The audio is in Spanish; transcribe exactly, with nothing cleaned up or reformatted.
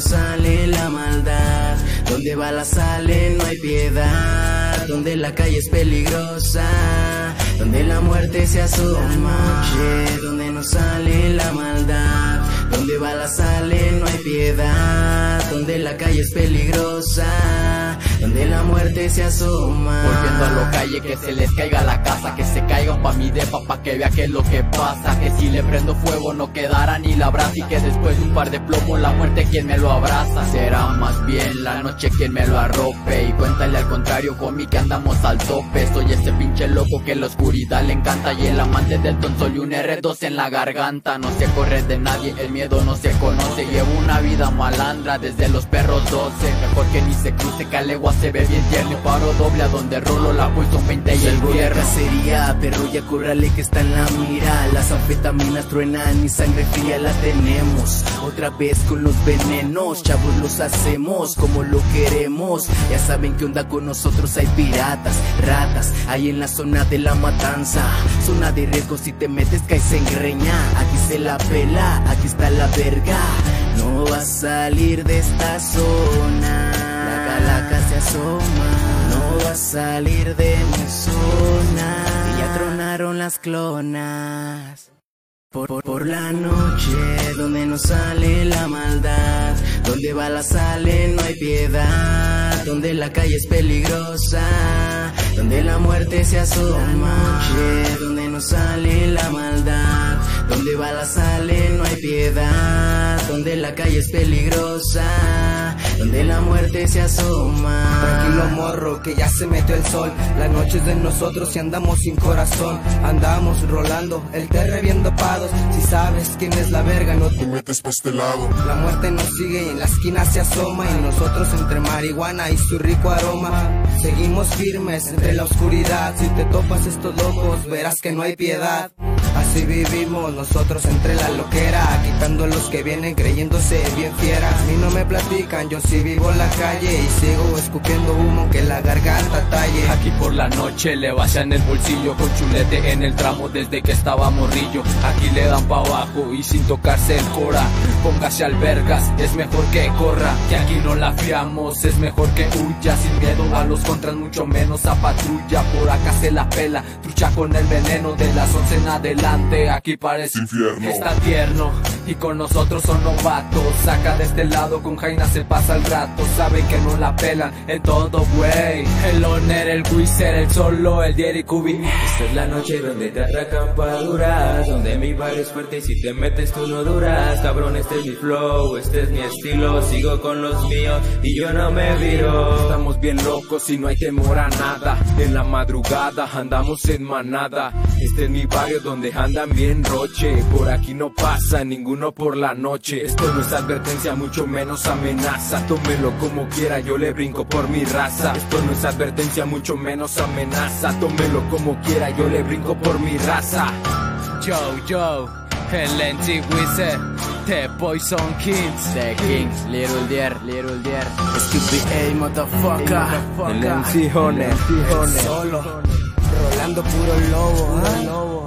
sale la maldad, donde balas salen no hay piedad, donde la calle es peligrosa, donde la muerte se asoma, donde no sale la maldad, donde balas salen no hay piedad, donde la calle es peligrosa, donde la muerte se asoma. Volviendo a la calle, que se les caiga la casa, que se caigan pa' mi depa, pa' que vea qué es lo que pasa, que si le prendo fuego no quedará ni la brasa, y que después de un par de plomos la muerte quien me lo abraza. Será más bien la noche quien me lo arrope, y cuéntale al contrario comí que andamos al tope. Soy ese pinche loco que la oscuridad le encanta, y el amante del tonsol y un erre dos en la garganta. No se corre de nadie, el miedo no se conoce, llevo una vida malandra desde los perros doce. Mejor que ni se cruce, que a legua se ve bien tierno, y paro doble a donde rolo la pulso veinte y el Salgo de viernes. cacería, pero ya córrale que está en la mira, las anfetaminas truenan y sangre fría la tenemos, otra vez con los venenos, chavos los hacemos como lo queremos, ya saben que onda con nosotros, hay piratas, ratas, ahí en la zona de la matanza, zona de riesgo, si te metes caes en greña, aquí se la pela, aquí está la verga, no vas a salir de esta zona, la calaca se asoma, no vas a salir de mi zona, y ya tronaron las clonas. Por, por, por la noche, donde no sale la maldad, donde balas salen no hay piedad, donde la calle es peligrosa, donde la muerte se asoma, donde no sale la maldad, donde balas salen no hay piedad, donde la calle es peligrosa, donde la muerte se asoma. Tranquilo morro, que ya se metió el sol, la noche es de nosotros y andamos sin corazón, andamos rolando el terre bien dopados, si sabes quién es la verga no te metes pa' este lado. La muerte nos sigue y en la esquina se asoma, y nosotros entre marihuana y su rico aroma seguimos firmes entre la oscuridad. Si te topas estos locos verás que no hay piedad. Así vivimos nosotros entre la loquera, quitando a los que vienen creyéndose bien fieras. A mí no me platican, yo sí vivo en la calle y sigo escupiendo humo que la garganta talle. Aquí por la noche le vacían el bolsillo con chulete en el tramo desde que estaba morrillo. Aquí le dan pa' abajo y sin tocarse el cora. Póngase albergas, es mejor que corra, que aquí no la fiamos, es mejor que huya. Sin miedo a los contras, mucho menos a patrulla. Por acá se la pela, trucha con el veneno de las once en adelante. Aquí parece infierno, está tierno y con nosotros son novatos. Saca de este lado, con Jaina se pasa el rato. Saben que no la pelan en todo, güey. El Oner, el Wizard, el Solo, el Dieri Cubi. Esta es la noche donde te atracan pa' duras, donde mi barrio es fuerte y si te metes tú no duras. Cabrón, este es mi flow, este es mi estilo, sigo con los míos y yo no me viro. Estamos bien locos y no hay temor a nada. En la madrugada andamos en manada. Este es mi barrio donde andan bien roche. Por aquí no pasa ninguno por la noche. Esto no es advertencia, mucho menos amenaza. Tómelo como quiera, yo le brinco por mi raza. Esto no es advertencia, mucho menos amenaza. Tómelo como quiera, yo le brinco por mi raza. Yo, yo, el N T Wizard, The Poison Kings, The Kings, Little Deer, Little Deer, S Q B A, motherfucker, el M C Oner, Solo, rolando puro lobo, ¿eh?